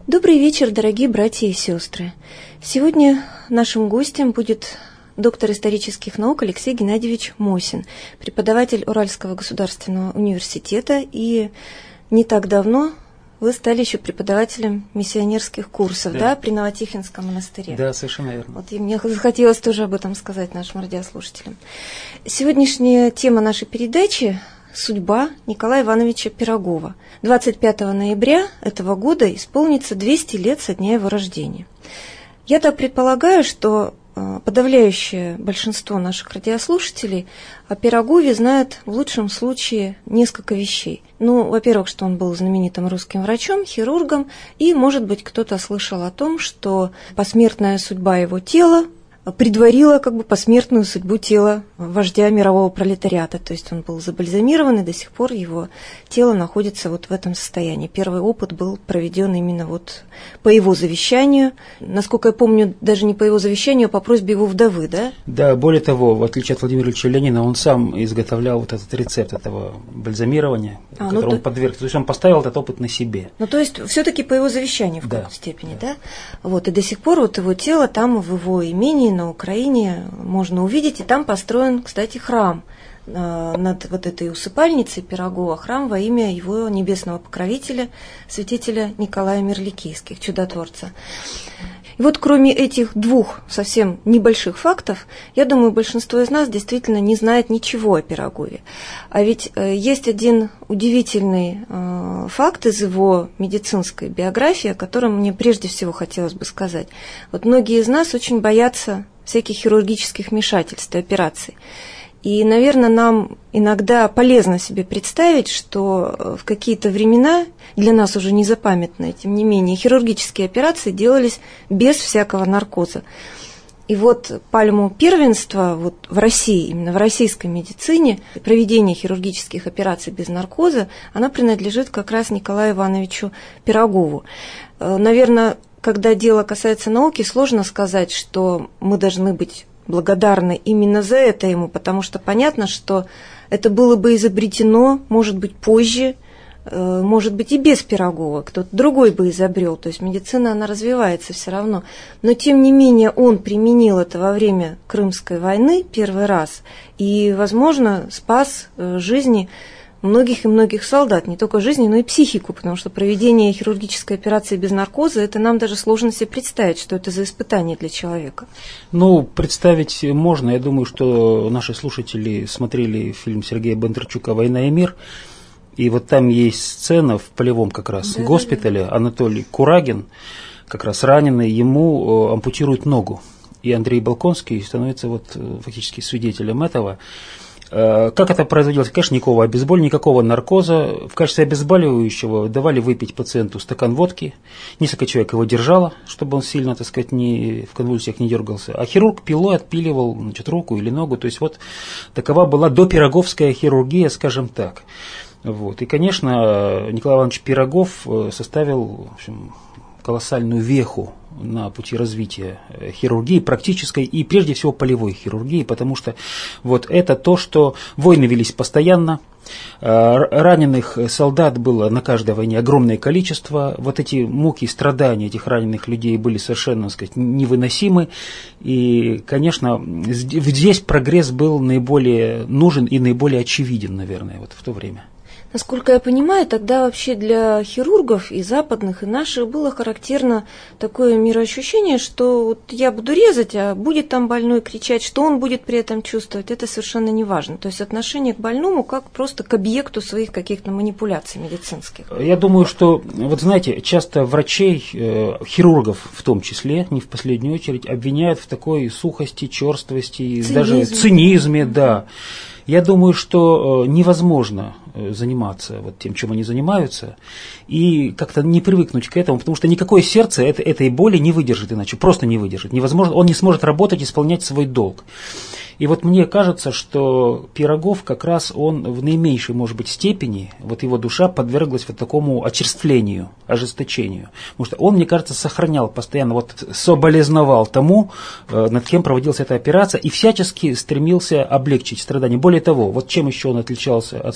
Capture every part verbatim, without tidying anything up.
Добрый вечер, дорогие братья и сестры. Сегодня нашим гостем будет доктор исторических наук Алексей Геннадьевич Мосин, преподаватель Уральского государственного университета, и не так давно вы стали еще преподавателем миссионерских курсов, да, да при Новотихвинском монастыре. Да, совершенно верно. Вот и мне захотелось тоже об этом сказать нашим радиослушателям. Сегодняшняя тема нашей передачи – судьба Николая Ивановича Пирогова. двадцать пятого ноября этого года исполнится двести лет со дня его рождения. Я так предполагаю, что подавляющее большинство наших радиослушателей о Пирогове знают в лучшем случае несколько вещей. Ну, во-первых, что он был знаменитым русским врачом, хирургом, и, может быть, кто-то слышал о том, что посмертная судьба его тела предварила как бы посмертную судьбу тела вождя мирового пролетариата. То есть он был забальзамирован, и до сих пор его тело находится вот в этом состоянии. Первый опыт был проведен именно вот по его завещанию. Насколько я помню, даже не по его завещанию, а по просьбе его вдовы, да? Да, более того, в отличие от Владимира Ильича Ленина, он сам изготовлял вот этот рецепт этого бальзамирования, а, который ну, он то... подверг. То есть он поставил этот опыт на себе. Ну, то есть все-таки по его завещанию в какой-то да. степени, да? да? Вот, и до сих пор вот его тело там в его имении на Украине можно увидеть, и там построен, кстати, храм э, над вот этой усыпальницей Пирогова, храм во имя его небесного покровителя, святителя Николая Мирликийских, чудотворца. И вот кроме этих двух совсем небольших фактов, я думаю, большинство из нас действительно не знает ничего о Пирогове. А ведь э, есть один удивительный э, факт из его медицинской биографии, о котором мне прежде всего хотелось бы сказать. Вот многие из нас очень боятся всяких хирургических вмешательств и операций. И, наверное, нам иногда полезно себе представить, что в какие-то времена, для нас уже незапамятные, тем не менее, хирургические операции делались без всякого наркоза. И вот пальму первенства вот в России, именно в российской медицине, проведение хирургических операций без наркоза, она принадлежит как раз Николаю Ивановичу Пирогову. Наверное, когда дело касается науки, сложно сказать, что мы должны быть благодарны именно за это ему, потому что понятно, что это было бы изобретено, может быть, позже, может быть, и без Пирогова, кто-то другой бы изобрел, то есть медицина, она развивается все равно. Но, тем не менее, он применил это во время Крымской войны первый раз и, возможно, спас жизни многих и многих солдат, не только жизни, но и психику, потому что проведение хирургической операции без наркоза, это нам даже сложно себе представить, что это за испытание для человека. Ну, представить можно. Я думаю, что наши слушатели смотрели фильм Сергея Бондарчука «Война и мир», и вот там есть сцена в полевом как раз да, госпитале. Да, да. Анатолий Курагин, как раз раненый, ему ампутируют ногу. И Андрей Болконский становится вот фактически свидетелем этого. Как это производилось? Конечно, никакого обезболивания, никакого наркоза. В качестве обезболивающего давали выпить пациенту стакан водки. Несколько человек его держало, чтобы он сильно, так сказать, не, в конвульсиях не дергался. А хирург пилой отпиливал, значит, руку или ногу. То есть вот такова была допироговская хирургия, скажем так. Вот. И, конечно, Николай Иванович Пирогов составил, в общем, колоссальную веху на пути развития хирургии, практической и, прежде всего, полевой хирургии, потому что вот это то, что войны велись постоянно, раненых солдат было на каждой войне огромное количество, вот эти муки, страдания этих раненых людей были совершенно, так сказать, невыносимы, и, конечно, здесь прогресс был наиболее нужен и наиболее очевиден, наверное, вот в то время. Насколько я понимаю, тогда вообще для хирургов и западных, и наших было характерно такое мироощущение, что вот я буду резать, а будет там больной кричать, что он будет при этом чувствовать, это совершенно не важно. То есть отношение к больному как просто к объекту своих каких-то манипуляций медицинских. Я думаю, что, вот знаете, часто врачей, хирургов в том числе, не в последнюю очередь, обвиняют в такой сухости, черствости, цинизме. даже цинизме, да. Я думаю, что невозможно заниматься вот тем, чем они занимаются, и как-то не привыкнуть к этому, потому что никакое сердце это, этой боли не выдержит иначе, просто не выдержит. Невозможно, он не сможет работать, исполнять свой долг. И вот мне кажется, что Пирогов как раз он в наименьшей, может быть, степени, вот его душа подверглась вот такому очерствлению, ожесточению. Потому что он, мне кажется, сохранял постоянно, вот соболезновал тому, над кем проводилась эта операция, и всячески стремился облегчить страдания. Более того, вот чем еще он отличался от своих современников,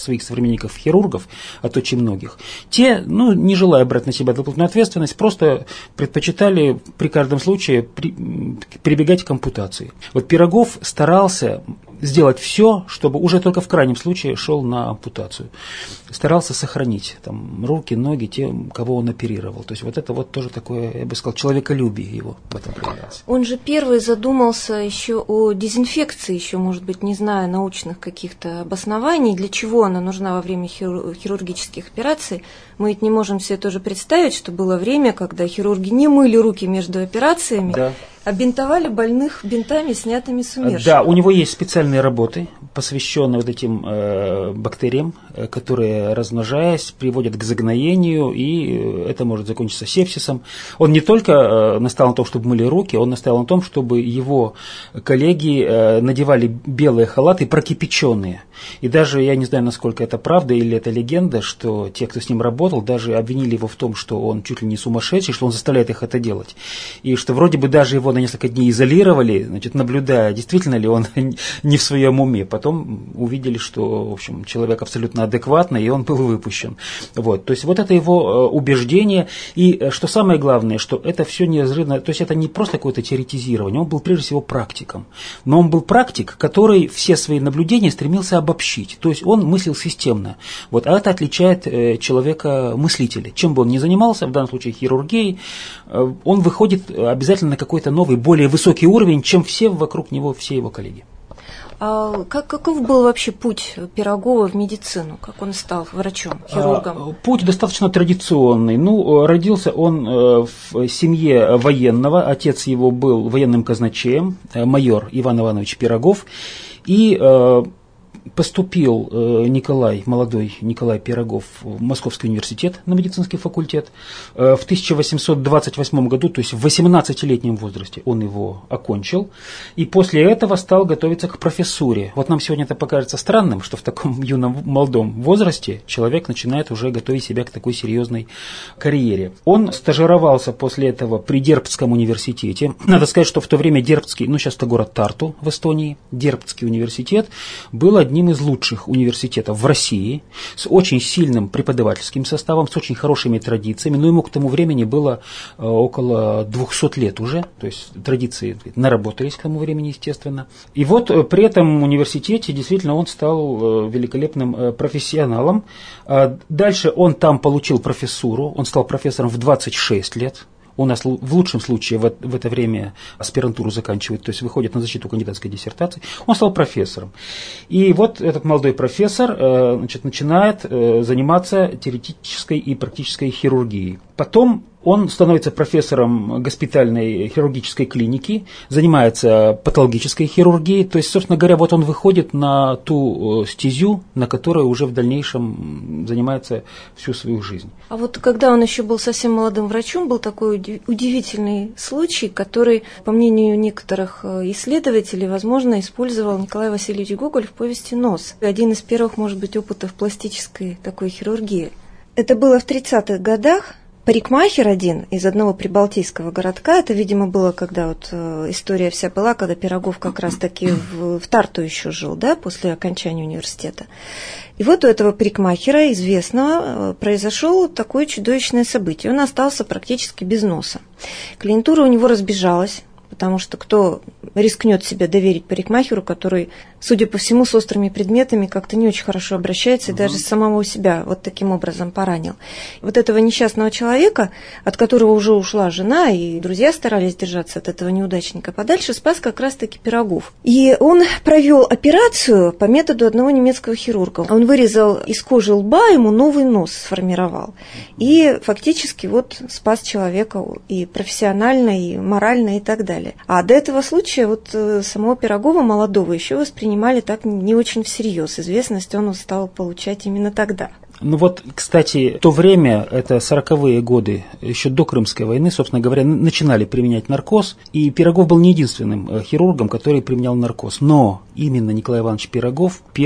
современников-хирургов, от очень многих, те, ну, не желая брать на себя дополнительную ответственность, просто предпочитали при каждом случае при, прибегать к ампутации. Вот Пирогов старался сделать все, чтобы уже только в крайнем случае шел на ампутацию. Старался сохранить там руки, ноги тем, кого он оперировал. То есть вот это вот тоже такое, я бы сказал, человеколюбие его в этом проявлялось. Он же первый задумался еще о дезинфекции, еще, может быть, не зная научных каких-то обоснований, для чего она нужна во время хирургических операций. Мы ведь не можем себе тоже представить, что было время, когда хирурги не мыли руки между операциями, да, а бинтовали больных бинтами, снятыми с умерших. Да, у него есть специальные работы, посвященные вот этим э, бактериям, которые, размножаясь, приводят к загноению, и это может закончиться сепсисом. Он не только э, настоял на том, чтобы мыли руки, он настоял на том, чтобы его коллеги э, надевали белые халаты, прокипяченные. И даже, я не знаю, насколько это правда или это легенда, что те, кто с ним работал, даже обвинили его в том, что он чуть ли не сумасшедший, что он заставляет их это делать. И что вроде бы даже его на несколько дней изолировали, значит, наблюдая, действительно ли он не в своем уме. Потом увидели, что, в общем, человек абсолютно адекватный, и он был выпущен. Вот. То есть вот это его убеждение. И что самое главное, что это все неразрывно, то есть это не просто какое-то теоретизирование, он был прежде всего практиком. Но он был практик, который все свои наблюдения стремился обобщить. То есть он мыслил системно. Вот. А это отличает человека-мыслителя. Чем бы он ни занимался, в данном случае хирургией, он выходит обязательно на какой-то новый, более высокий уровень, чем все вокруг него, все его коллеги. А как, каков был вообще путь Пирогова в медицину? Как он стал врачом, хирургом? А, путь достаточно традиционный. Ну, родился он в семье военного. Отец его был военным казначеем, майор Иван Иванович Пирогов. И поступил Николай, молодой Николай Пирогов, в Московский университет на медицинский факультет. В тысяча восемьсот двадцать восьмом году, то есть в восемнадцатилетнем возрасте, он его окончил. И после этого стал готовиться к профессуре. Вот нам сегодня это покажется странным, что в таком юном, молодом возрасте человек начинает уже готовить себя к такой серьезной карьере. Он стажировался после этого при Дербцком университете. Надо сказать, что в то время Дербцкий, ну сейчас это город Тарту в Эстонии, Дербцкий университет был одним одним из лучших университетов в России, с очень сильным преподавательским составом, с очень хорошими традициями, но ему к тому времени было около двухсот лет уже, то есть традиции наработались к тому времени, естественно. И вот при этом университете действительно он стал великолепным профессионалом. Дальше он там получил профессуру, он стал профессором в двадцать шесть лет. У нас в лучшем случае в, в это время аспирантуру заканчивает, то есть выходит на защиту кандидатской диссертации. Он стал профессором. И вот этот молодой профессор значит, начинает заниматься теоретической и практической хирургией. Потом он становится профессором госпитальной хирургической клиники, занимается патологической хирургией. То есть, собственно говоря, вот он выходит на ту стезю, на которой уже в дальнейшем занимается всю свою жизнь. А вот когда он еще был совсем молодым врачом, был такой удивительный случай, который, по мнению некоторых исследователей, возможно, использовал Николай Васильевич Гоголь в повести «Нос». Один из первых, может быть, опытов пластической такой хирургии. Это было в тридцатых годах. Парикмахер один из одного прибалтийского городка, это, видимо, было, когда вот э, история вся была, когда Пирогов как раз-таки в, в Тарту еще жил, да, после окончания университета. И вот у этого парикмахера, известного, произошло такое чудовищное событие. Он остался практически без носа. Клиентура у него разбежалась, потому что кто рискнет себя доверить парикмахеру, который, судя по всему, с острыми предметами как-то не очень хорошо обращается и угу. даже самого себя вот таким образом поранил. Вот этого несчастного человека, от которого уже ушла жена, и друзья старались держаться от этого неудачника подальше, спас как раз-таки Пирогов. И он провел операцию по методу одного немецкого хирурга. Он вырезал из кожи лба, ему новый нос сформировал. И фактически вот спас человека и профессионально, и морально, и так далее. А до этого случая вот самого Пирогова, молодого, еще воспринимали так не очень всерьез. Известность он стал получать именно тогда. Ну вот, кстати, в то время, это сороковые годы, еще до Крымской войны, собственно говоря, начинали применять наркоз, и Пирогов был не единственным хирургом, который применял наркоз. Но именно Николай Иванович Пирогов первым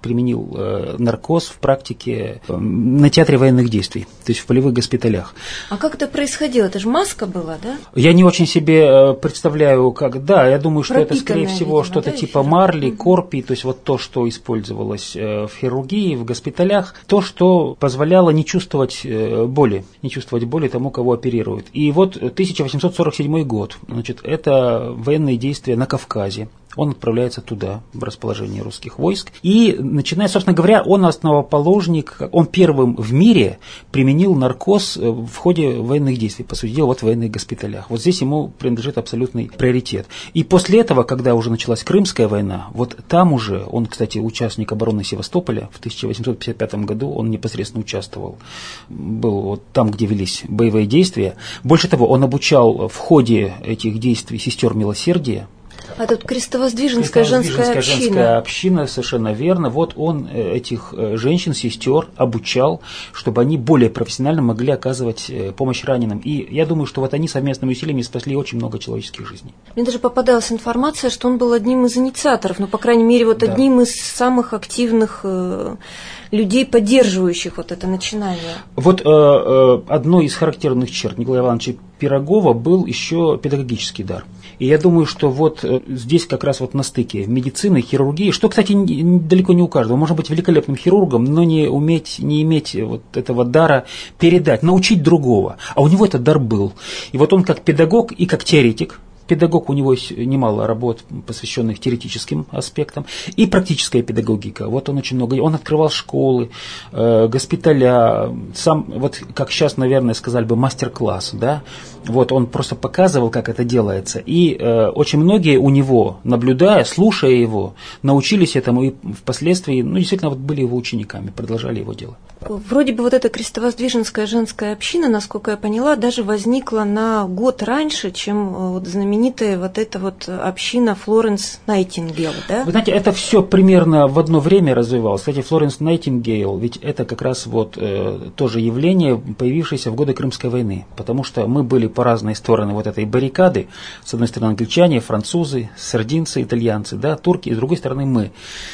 применил э, наркоз в практике э, на театре военных действий, то есть в полевых госпиталях. А как это происходило? Это же маска была, да? Я не очень себе представляю, как, да, я думаю, что Пропитанная, это, скорее всего, видимо, что-то да, типа эфиром? марли, Угу. корпий, то есть вот то, что использовалось в хирургии, в госпиталях, то, что позволяло не чувствовать боли, не чувствовать боли тому, кого оперируют. И вот тысяча восемьсот сорок седьмой год, значит, это военные действия на Кавказе. Он отправляется туда, в расположение русских войск. И начиная, собственно говоря, он основоположник, он первым в мире применил наркоз в ходе военных действий, по сути дела, вот в военных госпиталях. Вот здесь ему принадлежит абсолютный приоритет. И после этого, когда уже началась Крымская война, вот там уже, он, кстати, участник обороны Севастополя, в тысяча восемьсот пятьдесят пятом году он непосредственно участвовал, был вот там, где велись боевые действия. Больше того, он обучал в ходе этих действий сестер милосердия. А тут крестовоздвиженская женская община. женская община, совершенно верно. Вот он этих женщин, сестер обучал, чтобы они более профессионально могли оказывать помощь раненым. И я думаю, что вот они совместными усилиями спасли очень много человеческих жизней. Мне даже попадалась информация, что он был одним из инициаторов, ну, по крайней мере, вот да. одним из самых активных э, людей, поддерживающих вот это начинание. Вот э, э, одной из характерных черт Николая Ивановича Пирогова был еще педагогический дар. И я думаю, что вот здесь как раз вот на стыке медицины, хирургии, что, кстати, далеко не у каждого, можно быть великолепным хирургом, но не уметь, не иметь вот этого дара передать, научить другого. А у него этот дар был. И вот он как педагог и как теоретик, педагог, у него есть немало работ, посвященных теоретическим аспектам, и практическая педагогика. Вот он очень много, он открывал школы, э, госпиталя, сам, вот как сейчас, наверное, сказали бы, мастер-класс, да, вот он просто показывал, как это делается, и э, очень многие у него, наблюдая, слушая его, научились этому и впоследствии, ну, действительно, вот были его учениками, продолжали его дело. Вроде бы вот эта крестовоздвиженская женская община, насколько я поняла, даже возникла на год раньше, чем вот знаменитая вот эта вот община Флоренс Найтингейл, да? Вы знаете, это все примерно в одно время развивалось. Кстати, Флоренс Найтингейл, ведь это как раз вот э, тоже явление, появившееся в годы Крымской войны, потому что мы были по разные стороны вот этой баррикады, с одной стороны англичане, французы, сардинцы, итальянцы, да, турки, и с другой стороны мы.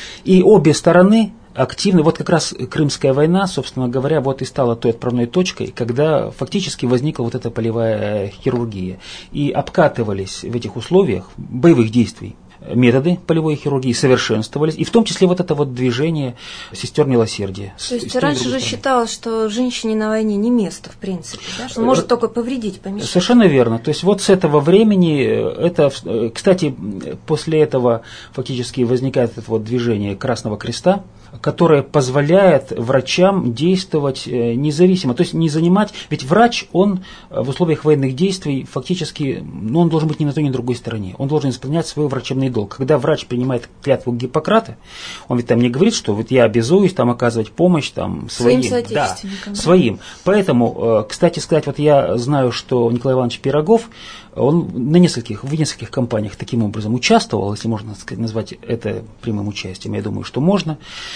И обе стороны активны. Вот как раз Крымская война, собственно говоря, вот и стала той отправной точкой, когда фактически возникла вот эта полевая хирургия. И обкатывались в этих условиях боевых действий методы полевой хирургии, совершенствовались, и в том числе вот это вот движение сестер милосердия. То есть раньше же считалось, что женщине на войне не место, в принципе, да? Что может только повредить, помешать. Совершенно верно. То есть вот с этого времени, это, кстати, после этого фактически возникает это вот движение Красного Креста, которое позволяет врачам действовать независимо, то есть не занимать, ведь врач, он в условиях военных действий фактически, ну, он должен быть ни на той, ни на другой стороне, он должен исполнять свой врачебный долг. Когда врач принимает клятву Гиппократа, он ведь там не говорит, что вот я обязуюсь там оказывать помощь там своим, своим соотечественникам. Да, своим. Поэтому, кстати сказать, вот я знаю, что Николай Иванович Пирогов, он на нескольких, в нескольких компаниях таким образом участвовал, если можно сказать, назвать это прямым участием, я думаю, что можно.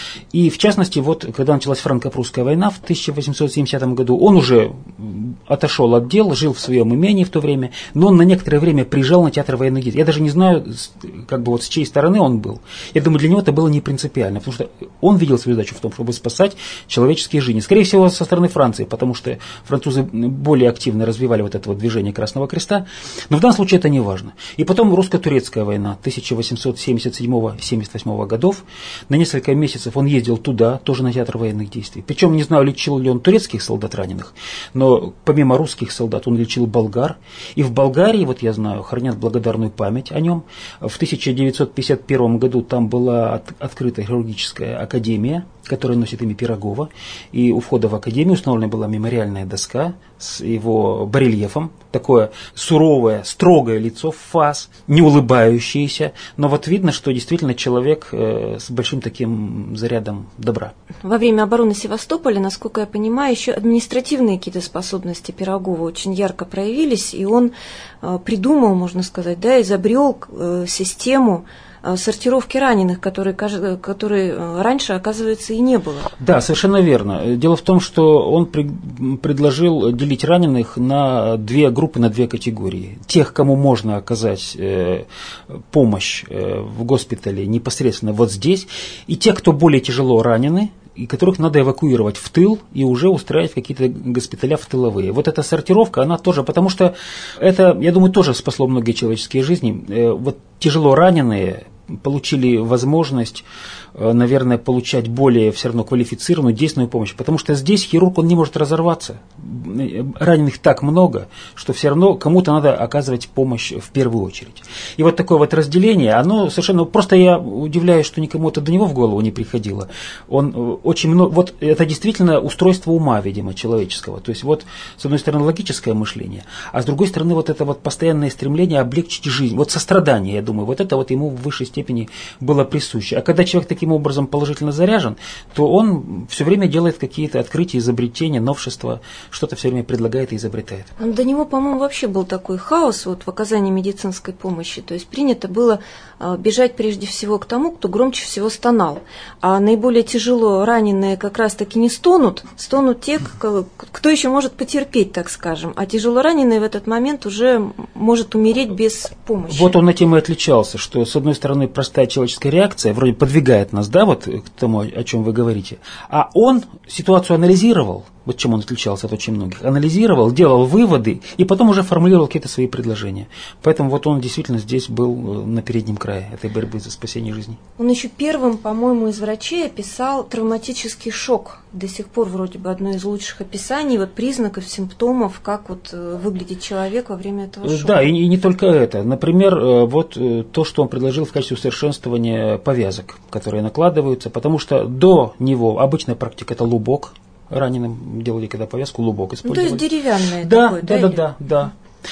И в частности, вот когда началась франко-прусская война в тысяча восемьсот семидесятом году, он уже отошел от дел, жил в своем имении в то время, но он на некоторое время приезжал на театр военных действий. Я даже не знаю, как бы вот с чьей стороны он был. Я думаю, для него это было не принципиально, потому что он видел свою задачу в том, чтобы спасать человеческие жизни. Скорее всего, со стороны Франции, потому что французы более активно развивали вот это вот движение Красного Креста. Но в данном случае это не важно. И потом русско-турецкая война тысяча восемьсот семьдесят седьмого — семьдесят восьмого годов. На несколько месяцев он ездил туда, тоже на театр военных действий. Причем не знаю, лечил ли он турецких солдат раненых, но помимо русских солдат он лечил болгар. И в Болгарии, вот я знаю, хранят благодарную память о нем. В тысяча девятьсот пятьдесят первом году там была от, открыта хирургическая академия, которая носит имя Пирогова. И у входа в академию установлена была мемориальная доска с его барельефом. Такое суровое, строгое лицо, фас, не улыбающееся. Но вот видно, что действительно человек э, с большим таким зарядом добра. Во время обороны Севастополя, насколько я понимаю, еще административные какие-то способности Пирогова очень ярко проявились. И он э, придумал, можно сказать, да, изобрел э, систему сортировки раненых, которые, которые раньше, оказывается, и не было. Да, совершенно верно. Дело в том, что он при, предложил делить раненых на две группы, на две категории. Тех, кому можно оказать э, помощь э, в госпитале непосредственно вот здесь, и тех, кто более тяжело ранены, и которых надо эвакуировать в тыл и уже устраивать какие-то госпиталя в тыловые. Вот эта сортировка, она тоже, потому что это, я думаю, тоже спасло многие человеческие жизни. Вот тяжело раненые получили возможность, наверное, получать более все равно квалифицированную, действенную помощь, потому что здесь хирург, он не может разорваться. Раненых так много, что все равно кому-то надо оказывать помощь в первую очередь. И вот такое вот разделение, оно совершенно, просто я удивляюсь, что никому это до него в голову не приходило. Он очень много, вот это действительно устройство ума, видимо, человеческого. То есть вот, с одной стороны, логическое мышление, а с другой стороны, вот это вот постоянное стремление облегчить жизнь. Вот сострадание, я думаю, вот это вот ему в высшей степени было присуще. А когда человек таким образом положительно заряжен, то он все время делает какие-то открытия, изобретения, новшества, что-то все время предлагает и изобретает. До него, по-моему, вообще был такой хаос вот, в оказании медицинской помощи. То есть принято было бежать прежде всего к тому, кто громче всего стонал. А наиболее тяжело раненые как раз-таки не стонут, стонут те, кто еще может потерпеть, так скажем. А тяжело раненый в этот момент уже может умереть без помощи. Вот он этим и отличался, что, с одной стороны, простая человеческая реакция вроде подвигает нас, да, вот к тому, о чем вы говорите, а он ситуацию анализировал, вот чем он отличался от очень многих, анализировал, делал выводы и потом уже формулировал какие-то свои предложения. Поэтому вот он действительно здесь был на переднем крае этой борьбы за спасение жизни. Он еще первым, по-моему, из врачей описал травматический шок. До сих пор вроде бы одно из лучших описаний вот признаков, симптомов, как вот выглядит человек во время этого шока. Да, и, и не только это. Например, вот то, что он предложил в качестве усовершенствования повязок, которые накладываются, потому что до него обычная практика – это лубок. Раненым делали, когда повязку, лубок использовали. Ну, то есть деревянная да, такой, да, да? Да, да, да.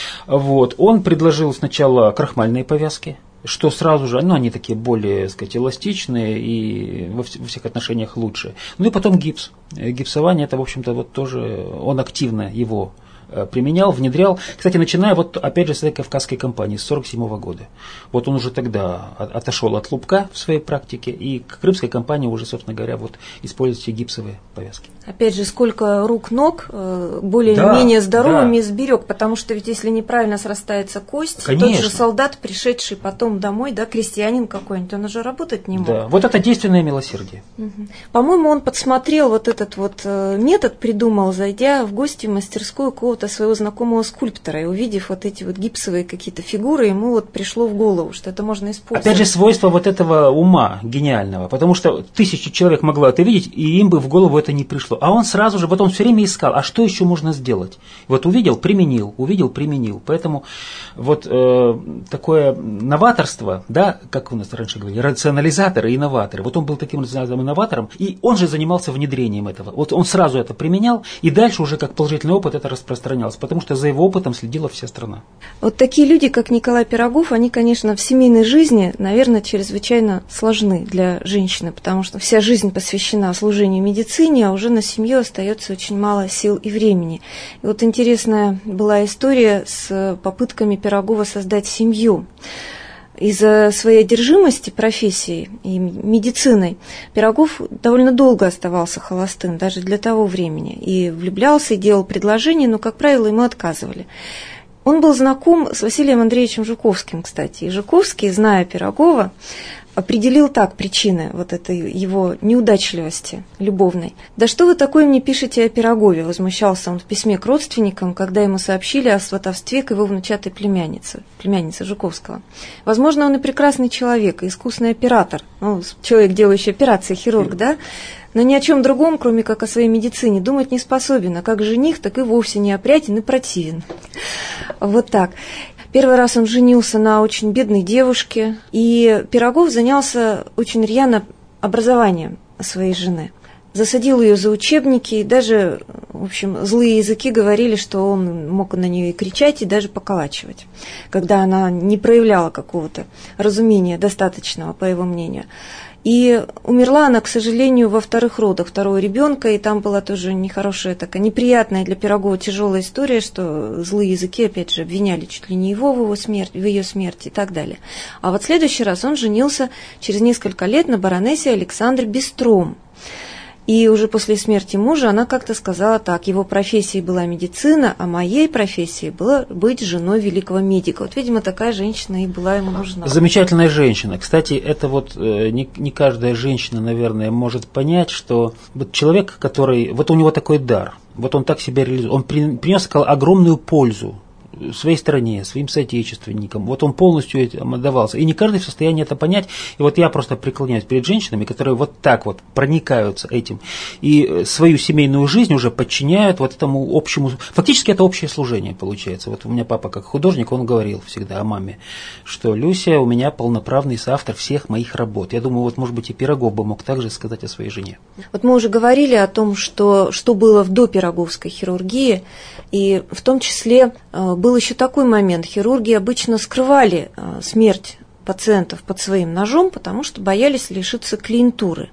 Вот. Он предложил сначала крахмальные повязки, что сразу же, ну, они такие более, так сказать, эластичные и во, во всех отношениях лучше. Ну и потом гипс. Гипсование, это, в общем-то, вот тоже он активно его применял, внедрял. Кстати, начиная вот опять же с этой Кавказской кампании с сорок седьмого года. Вот он уже тогда отошел от лубка в своей практике, и к Крымской кампании уже, собственно говоря, вот используют все гипсовые повязки. Опять же, сколько рук, ног более-менее да, здоровыми да. сберег, потому что ведь если неправильно срастается кость, Конечно. Тот же солдат, пришедший потом домой, да, крестьянин какой-нибудь, он уже работать не мог. Да, вот это действенное милосердие. Угу. По-моему, он подсмотрел вот этот вот метод, придумал, зайдя в гости в мастерскую какого-то своего знакомого скульптора, и увидев вот эти вот гипсовые какие-то фигуры, ему вот пришло в голову, что это можно использовать. Опять же, свойство вот этого ума гениального, потому что тысячи человек могло это видеть, и им бы в голову это не пришло. А он сразу же, вот он все время искал, а что еще можно сделать? Вот увидел, применил, увидел, применил. Поэтому вот э, такое новаторство, да, как у нас раньше говорили, рационализаторы и инноваторы. Вот он был таким инноватором, и он же занимался внедрением этого. Вот он сразу это применял, и дальше уже как положительный опыт это распространялось, потому что за его опытом следила вся страна. Вот такие люди, как Николай Пирогов, они, конечно, в семейной жизни, наверное, чрезвычайно сложны для женщины, потому что вся жизнь посвящена служению медицине, а уже на семью остается очень мало сил и времени. И вот интересная была история с попытками Пирогова создать семью. Из-за своей одержимости профессией и медициной Пирогов довольно долго оставался холостым, даже для того времени, и влюблялся, и делал предложения, но, как правило, ему отказывали. Он был знаком с Василием Андреевичем Жуковским, кстати, и Жуковский, зная Пирогова, определил так причины вот этой его неудачливости любовной. «Да что вы такое мне пишете о Пирогове?» – возмущался он в письме к родственникам, когда ему сообщили о сватовстве к его внучатой племяннице, племяннице Жуковского. Возможно, он и прекрасный человек, и искусный оператор, ну, человек, делающий операции, хирург, да? Но ни о чем другом, кроме как о своей медицине, думать не способен, а как жених, так и вовсе неопрятен и противен. Вот так. Первый раз он женился на очень бедной девушке, и Пирогов занялся очень рьяно образованием своей жены. засадил ее за учебники, и даже, в общем, злые языки говорили, что он мог на нее и кричать, и даже поколачивать, когда она не проявляла какого-то разумения достаточного, по его мнению. И умерла она, к сожалению, во вторых родах второго ребенка, и там была тоже нехорошая такая, неприятная для Пирогова тяжелая история, что злые языки, опять же, обвиняли чуть ли не его в, его смерти, в ее смерти и так далее. А вот в следующий раз он женился через несколько лет на баронессе Александре Бестром. И уже после смерти мужа она как-то сказала так: его профессией была медицина, а моей профессией было быть женой великого медика. Вот, видимо, такая женщина и была ему нужна. Замечательная женщина. Кстати, это вот не, не каждая женщина, наверное, может понять, что вот человек, который, вот у него такой дар, вот он так себя реализует, он при, принес огромную пользу своей стране, своим соотечественникам. Вот он полностью этим отдавался. И не каждый в состоянии это понять. И вот я просто преклоняюсь перед женщинами, которые вот так вот проникаются этим. И свою семейную жизнь уже подчиняют вот этому общему... Фактически это общее служение получается. Вот у меня папа как художник, он говорил всегда о маме, что Люся у меня полноправный соавтор всех моих работ. Я думаю, вот может быть и Пирогов бы мог также сказать о своей жене. Вот мы уже говорили о том, что, что было в допироговской хирургии. И в том числе был еще такой момент. Хирурги обычно скрывали смерть пациентов под своим ножом, потому что боялись лишиться клиентуры.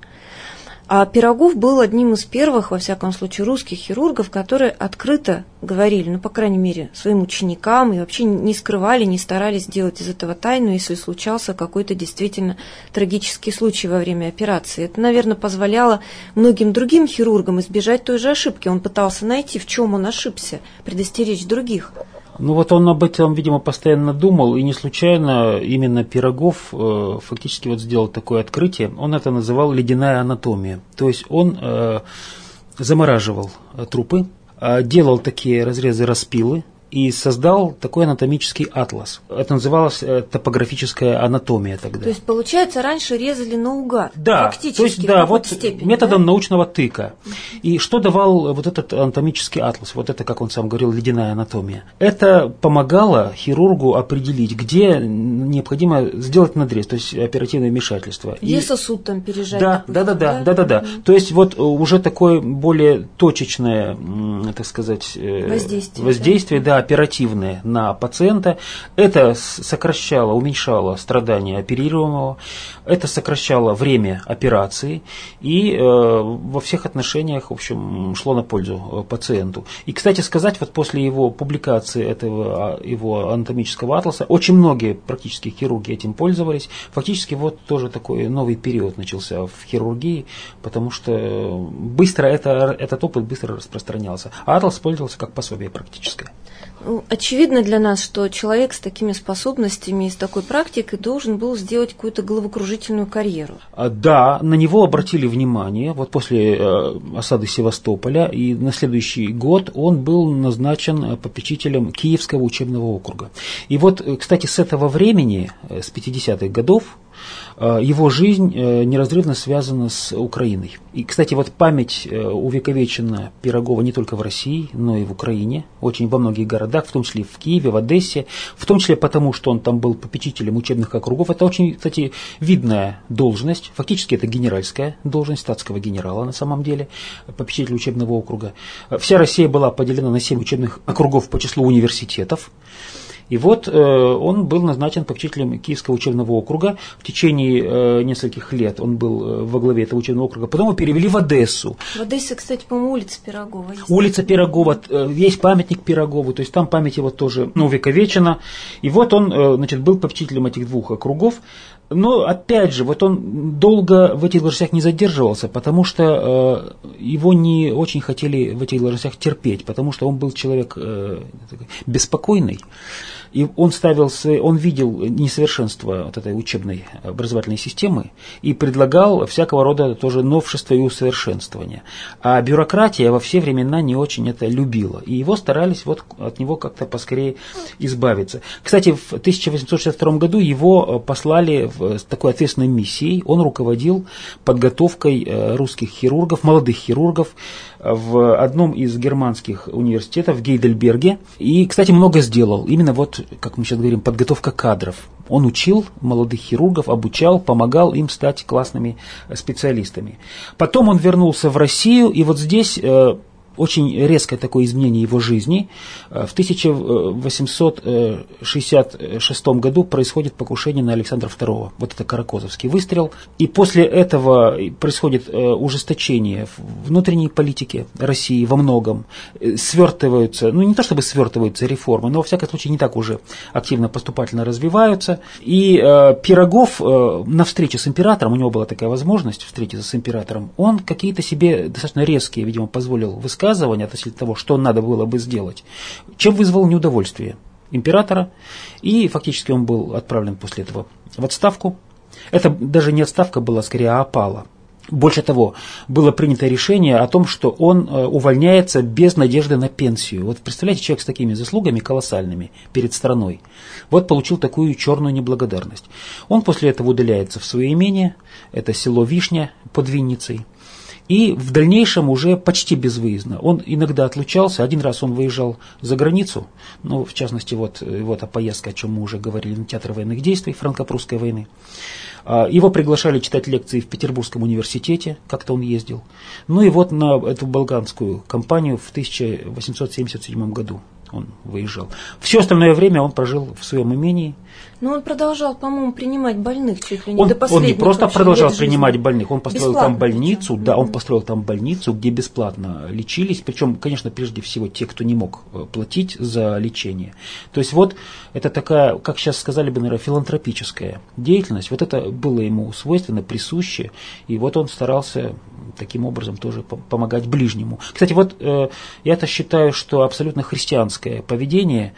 А Пирогов был одним из первых, во всяком случае, русских хирургов, которые открыто говорили, ну, по крайней мере, своим ученикам, и вообще не скрывали, не старались делать из этого тайну, если случался какой-то действительно трагический случай во время операции. Это, наверное, позволяло многим другим хирургам избежать той же ошибки. Он пытался найти, в чем он ошибся, предостеречь других. Ну вот он об этом, видимо, постоянно думал, и не случайно именно Пирогов э, фактически вот сделал такое открытие. Он это называл ледяная анатомия. То есть он э, замораживал трупы, э, делал такие разрезы распилы и создал такой анатомический атлас. Это называлось э, топографическая анатомия тогда. То есть, получается, раньше резали наугад, да, фактически, то есть, да, вот степени, методом да? научного тыка. И что давал вот этот анатомический атлас, вот это, как он сам говорил, ледяная анатомия? Это помогало хирургу определить, где необходимо сделать надрез, то есть оперативное вмешательство. Где и... сосуд там пережать, да, допустим, да, да, да, да, да, да, да. Mm-hmm. То есть вот уже такое более точечное, так сказать, воздействие, воздействие да. Да, оперативное на пациента. Это сокращало, уменьшало страдания оперируемого, это сокращало время операции и э, во всех отношениях, в общем, шло на пользу пациенту. И, кстати сказать, вот после его публикации этого его анатомического атласа очень многие практически хирурги этим пользовались. Фактически вот тоже такой новый период начался в хирургии, потому что быстро это, этот опыт быстро распространялся. А атлас использовался как пособие практическое. Очевидно для нас, что человек с такими способностями и с такой практикой должен был сделать какую-то головокружительную карьеру. Да, на него обратили внимание вот после осады Севастополя, и на следующий год он был назначен попечителем Киевского учебного округа. И вот, кстати, с этого времени, с пятидесятых годов, его жизнь неразрывно связана с Украиной. И, кстати, вот память увековечена Пирогова не только в России, но и в Украине, очень во многих городах, в том числе в Киеве, в Одессе, в том числе потому, что он там был попечителем учебных округов. Это очень, кстати, видная должность, фактически это генеральская должность статского генерала на самом деле, попечитель учебного округа. Вся Россия была поделена на семь учебных округов по числу университетов. И вот э, он был назначен попечителем Киевского учебного округа. В течение э, нескольких лет он был э, во главе этого учебного округа. Потом его перевели в Одессу. В Одессе, кстати, по-моему, улица Пирогова есть. Улица Пирогова, э, есть памятник Пирогову, то есть там память его тоже ну, увековечена. И вот он э, значит, был попечителем этих двух округов. Но, опять же, вот он долго в этих должностях не задерживался, потому что э, его не очень хотели в этих должностях терпеть, потому что он был человек э, беспокойный. И он ставился, он видел несовершенство вот этой учебной образовательной системы и предлагал всякого рода тоже новшества и усовершенствования. А бюрократия во все времена не очень это любила. И его старались вот от него как-то поскорее избавиться. Кстати, в тысяча восемьсот шестьдесят втором году его послали с такой ответственной миссией. Он руководил подготовкой русских хирургов, молодых хирургов в одном из германских университетов в Гейдельберге. И, кстати, много сделал. Именно вот, как мы сейчас говорим, подготовка кадров. Он учил молодых хирургов, обучал, помогал им стать классными специалистами. Потом он вернулся в Россию, и вот здесь очень резкое такое изменение его жизни. В тысяча восемьсот шестьдесят шестом году происходит покушение на Александра второго. Вот это Каракозовский выстрел. И после этого происходит ужесточение внутренней политики России во многом. Свертываются, ну не то чтобы свертываются реформы, но во всяком случае не так уже активно поступательно развиваются. И Пирогов на встрече с императором, у него была такая возможность встретиться с императором, он какие-то себе достаточно резкие, видимо, позволил высказывать относительно того, что надо было бы сделать, чем вызвал неудовольствие императора, и фактически он был отправлен после этого в отставку. Это даже не отставка была, скорее опала. Больше того, было принято решение о том, что он увольняется без надежды на пенсию. Вот представляете, человек с такими заслугами колоссальными перед страной, вот получил такую черную неблагодарность. Он после этого удаляется в свое имение, это село Вишня под Винницей. И в дальнейшем уже почти безвыездно. Он иногда отлучался, один раз он выезжал за границу, ну, в частности, вот, вот о поездке, о чем мы уже говорили, на театр военных действий франко-прусской войны. Его приглашали читать лекции в Петербургском университете, как-то он ездил. Ну и вот на эту балканскую кампанию в тысяча восемьсот семьдесят седьмом году он выезжал. Все остальное время он прожил в своем имении. Но он продолжал, по-моему, принимать больных чуть ли не он, до последнего. Он не просто продолжал принимать больных, он построил бесплатно там больницу, причем. да, Mm-hmm. он построил там больницу, где бесплатно лечились, причем, конечно, прежде всего те, кто не мог платить за лечение. То есть вот это такая, как сейчас сказали бы, наверное, филантропическая деятельность, вот это было ему свойственно, присуще, и вот он старался таким образом тоже помогать ближнему. Кстати, вот э, я-то считаю, что абсолютно христианское поведение,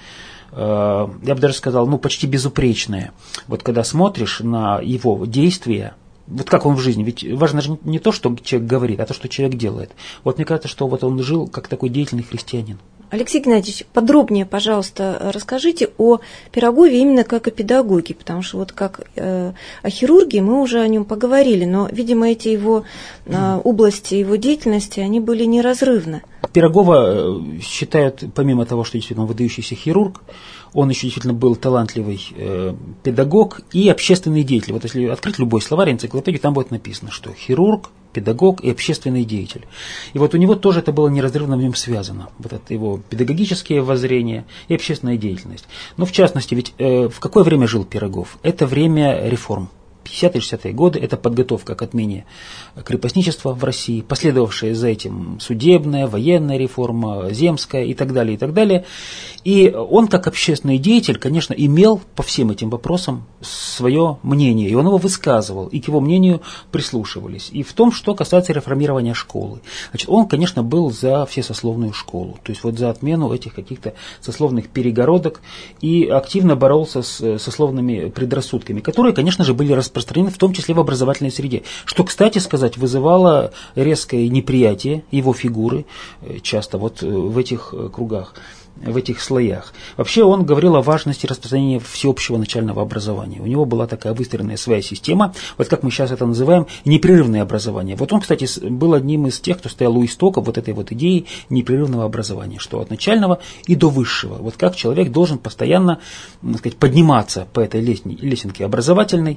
я бы даже сказал, ну, почти безупречное. Вот когда смотришь на его действия, вот как он в жизни, ведь важно же не то, что человек говорит, а то, что человек делает. Вот мне кажется, что вот он жил как такой деятельный христианин. Алексей Геннадьевич, подробнее, пожалуйста, расскажите о Пирогове именно как о педагоге, потому что вот как э, о хирургии мы уже о нем поговорили, но, видимо, эти его э, области его деятельности, они были неразрывны. Пирогова считают, помимо того, что действительно он выдающийся хирург, он еще действительно был талантливый э, педагог и общественный деятель. Вот если открыть любой словарь, энциклопедию, там будет написано, что хирург, педагог и общественный деятель. И вот у него тоже это было неразрывно в нем связано. Вот это его педагогические воззрения и общественная деятельность. Но в частности, ведь э, в какое время жил Пирогов? Это время реформ. пятидесятые-шестидесятые годы, это подготовка к отмене крепостничества в России, последовавшая за этим судебная, военная реформа, земская и так далее, и так далее. И он, как общественный деятель, конечно, имел по всем этим вопросам свое мнение, и он его высказывал, и к его мнению прислушивались. И в том, что касается реформирования школы. Значит, он, конечно, был за всесословную школу, то есть вот за отмену этих каких-то сословных перегородок, и активно боролся с сословными предрассудками, которые, конечно же, были распространены в том числе в образовательной среде, что, кстати сказать, вызывало резкое неприятие его фигуры часто вот в этих кругах, в этих слоях. Вообще он говорил о важности распространения всеобщего начального образования. У него была такая выстроенная своя система, вот как мы сейчас это называем, непрерывное образование. Вот он, кстати, был одним из тех, кто стоял у истоков вот этой вот идеи непрерывного образования, что от начального и до высшего. Вот как человек должен постоянно, так сказать, подниматься по этой лесенке образовательной.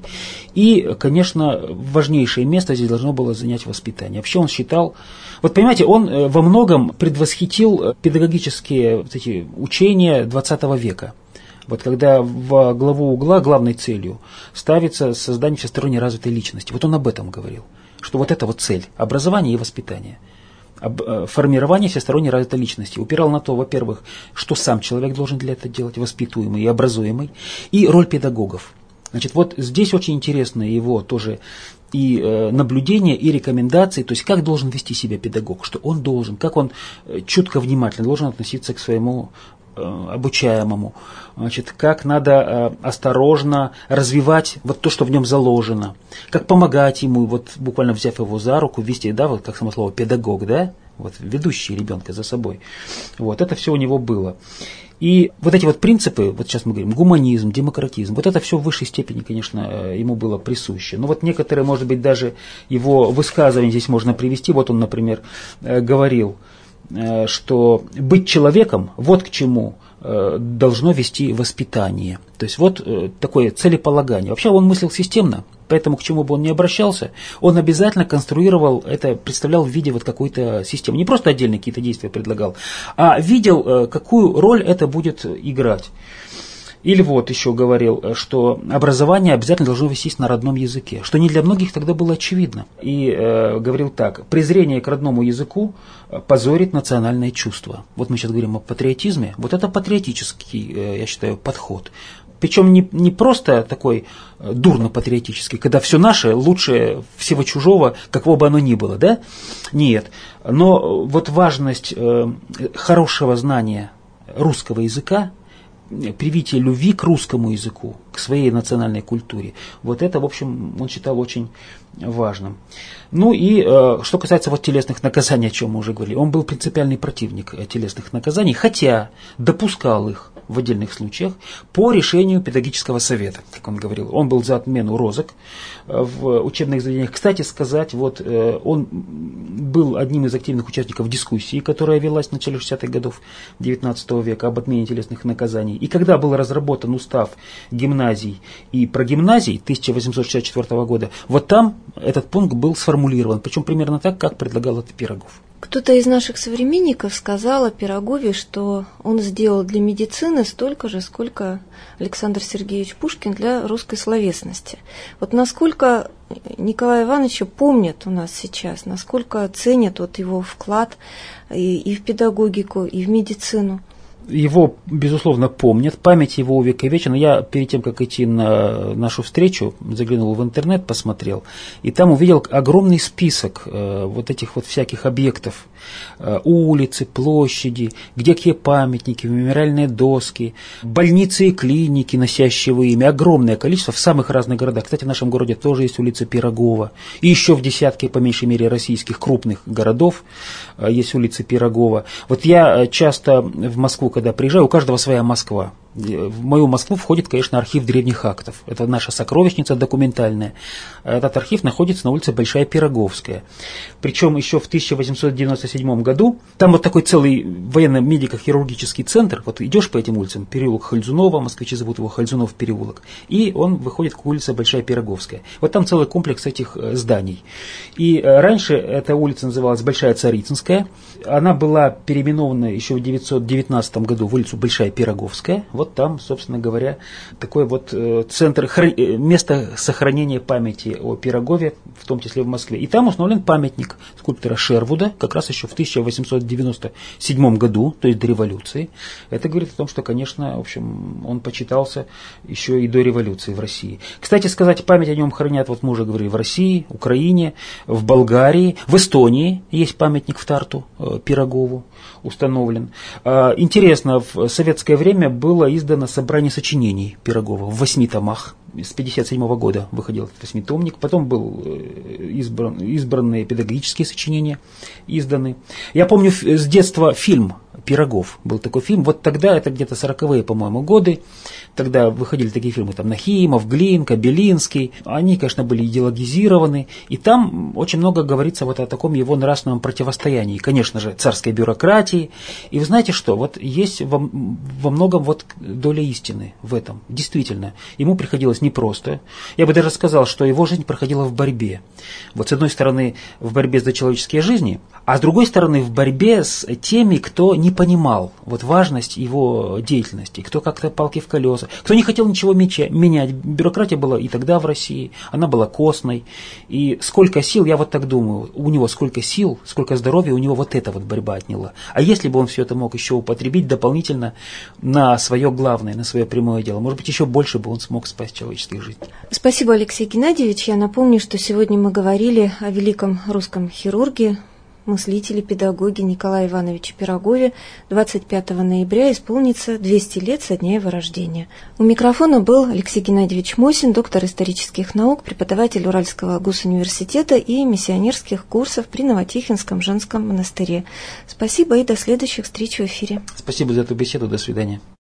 И, конечно, важнейшее место здесь должно было занять воспитание. Вообще он считал, вот понимаете, он во многом предвосхитил педагогические вот эти учения двадцатого века. Вот когда в главу угла главной целью ставится создание всесторонне развитой личности. Вот он об этом говорил, что вот это вот цель – образование и воспитание. Формирование всесторонне развитой личности. Упирал на то, во-первых, что сам человек должен для этого делать, воспитуемый и образуемый, и роль педагогов. Значит, вот здесь очень интересно его тоже и э, наблюдения, и рекомендации, то есть как должен вести себя педагог, что он должен, как он чутко, внимательно должен относиться к своему э, обучаемому, значит, как надо э, осторожно развивать вот то, что в нем заложено, как помогать ему, вот буквально взяв его за руку, вести, да, вот как само слово педагог, да, вот ведущий ребенка за собой, вот это все у него было. И вот эти вот принципы, вот сейчас мы говорим, гуманизм, демократизм, вот это все в высшей степени, конечно, ему было присуще. Но вот некоторые, может быть, даже его высказывания здесь можно привести. Вот он, например, говорил, что быть человеком, вот к чему должно вести воспитание. То есть вот такое целеполагание. Вообще он мыслил системно, поэтому к чему бы он ни обращался, он обязательно конструировал это, представлял в виде вот какой-то системы. Не просто отдельные какие-то действия предлагал, а видел, какую роль это будет играть. Или вот еще говорил, что образование обязательно должно вестись на родном языке, что не для многих тогда было очевидно. И э, говорил так: презрение к родному языку позорит национальное чувство. Вот мы сейчас говорим о патриотизме. Вот это патриотический, э, я считаю, подход. Причем не, не просто такой дурно-патриотический, когда все наше лучше всего чужого, какого бы оно ни было, да? Нет. Но вот важность э, хорошего знания русского языка, привитие любви к русскому языку, к своей национальной культуре. Вот это, в общем, он считал очень важным. Ну и э, что касается вот телесных наказаний, о чем мы уже говорили, он был принципиальный противник телесных наказаний, хотя допускал их в отдельных случаях по решению педагогического совета, как он говорил. Он был за отмену розыск в учебных заведениях. Кстати сказать, вот э, он был одним из активных участников дискуссии, которая велась в начале шестидесятых годов девятнадцатого века об отмене телесных наказаний. И когда был разработан устав гимназий и прогимназий тысяча восемьсот шестьдесят четвёртого года, вот там этот пункт был сформулирован, причем примерно так, как предлагал это Пирогов. Кто-то из наших современников сказал о Пирогове, что он сделал для медицины столько же, сколько Александр Сергеевич Пушкин для русской словесности. Вот насколько Николая Ивановича помнят у нас сейчас, насколько ценят вот его вклад и, и в педагогику, и в медицину? Его, безусловно, помнят, память его увековечена. Я перед тем, как идти на нашу встречу, заглянул в интернет, посмотрел, и там увидел огромный список э, вот этих вот всяких объектов, э, улицы, площади, где какие памятники, мемориальные доски, больницы и клиники, носящие его имя, огромное количество в самых разных городах. Кстати, в нашем городе тоже есть улица Пирогова, и еще в десятке, по меньшей мере, российских крупных городов э, есть улица Пирогова. Вот я часто в Москву, когда приезжаю, у каждого своя Москва. В мою Москву входит, конечно, архив древних актов. Это наша сокровищница документальная. Этот архив находится на улице Большая Пироговская. Причем еще в тысяча восемьсот девяносто седьмом году, там вот такой целый военно-медико-хирургический центр, вот идешь по этим улицам, переулок Хальзунова, москвичи зовут его Хальзунов переулок, и он выходит к улице Большая Пироговская. Вот там целый комплекс этих зданий. И раньше эта улица называлась Большая Царицынская. Она была переименована еще в тысяча девятьсот девятнадцатом году в улицу Большая Пироговская. Вот там, собственно говоря, такой вот э, центр, хр... место сохранения памяти о Пирогове, в том числе в Москве. И там установлен памятник скульптора Шервуда, как раз еще в тысяча восемьсот девяносто седьмом году, то есть до революции. Это говорит о том, что, конечно, в общем, он почитался еще и до революции в России. Кстати сказать, память о нем хранят, вот мы уже говорили, в России, Украине, в Болгарии, в Эстонии есть памятник в Тарту э, Пирогову установлен. Э, интересно, в советское время было издано собрание сочинений Пирогова в восьми томах. С пятьдесят седьмого года выходил этот восьмитомник. Потом был избран, избранные педагогические сочинения изданы. Я помню с детства фильм «Пирогов». Был такой фильм. Вот тогда, это где-то сороковые, по-моему, годы. Тогда выходили такие фильмы, там, Нахимов, Глинка, Белинский. Они, конечно, были идеологизированы. И там очень много говорится вот о таком его нравственном противостоянии. Конечно же, царской бюрократии. И вы знаете что? Вот есть во, во многом вот доля истины в этом. Действительно. Ему приходилось непросто. Я бы даже сказал, что его жизнь проходила в борьбе. Вот с одной стороны, в борьбе за человеческие жизни, а с другой стороны, в борьбе с теми, кто не понимал вот важность его деятельности, кто как-то палки в колеса, кто не хотел ничего менять. Бюрократия была и тогда в России, она была костной. И сколько сил, я вот так думаю, у него сколько сил, сколько здоровья, у него вот эта вот борьба отняла. А если бы он все это мог еще употребить дополнительно на свое главное, на свое прямое дело, может быть, еще больше бы он смог спасти человеческих жизней. Спасибо, Алексей Геннадьевич. Я напомню, что сегодня мы говорили о великом русском хирурге, мыслителе, педагоге Николае Ивановиче Пирогове. двадцать пятого ноября исполнится двести лет со дня его рождения. У микрофона был Алексей Геннадьевич Мосин, доктор исторических наук, преподаватель Уральского госуниверситета и миссионерских курсов при Новотихинском женском монастыре. Спасибо и до следующих встреч в эфире. Спасибо за эту беседу. До свидания.